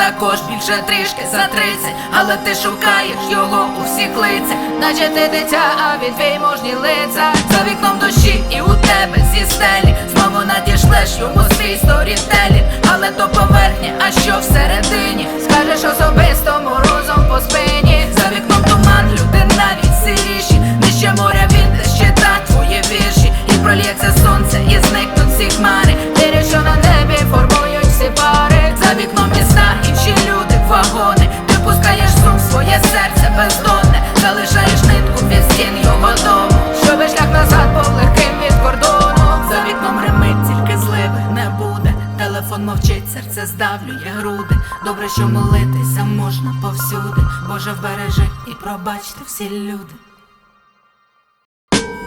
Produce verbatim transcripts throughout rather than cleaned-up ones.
також більше трішки за тридцять, але ти шукаєш його у всіх лицях, наче ти дитя, а він твій мужній лицар. За вікном дощі і у тебе зі стелі знову надішлеш йому свій сторітелінг. Але то поверхня, а що всередині, скажеш особисто морозом по спині. За вікном туман, люди навіть сиріші, нижче моря він десь читать твої вірші. І прольється сонце, і зникнуть всі хмари, вірять, що на небі формують всі пари. За вікном міста, інші люди, вагони. Ти пускаєш сум в своє серце бездонне, залишаєш нитку від стін його дому, щоби шлях назад був легким від кордону. За вікном ремить, тільки зливи не буде. Телефон мовчить, серце здавлює груди. Добре, що молитися можна повсюди. Боже, вбережи і пробачте всі люди.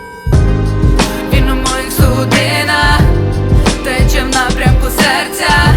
Він у моїх судинах тече в напрямку серця.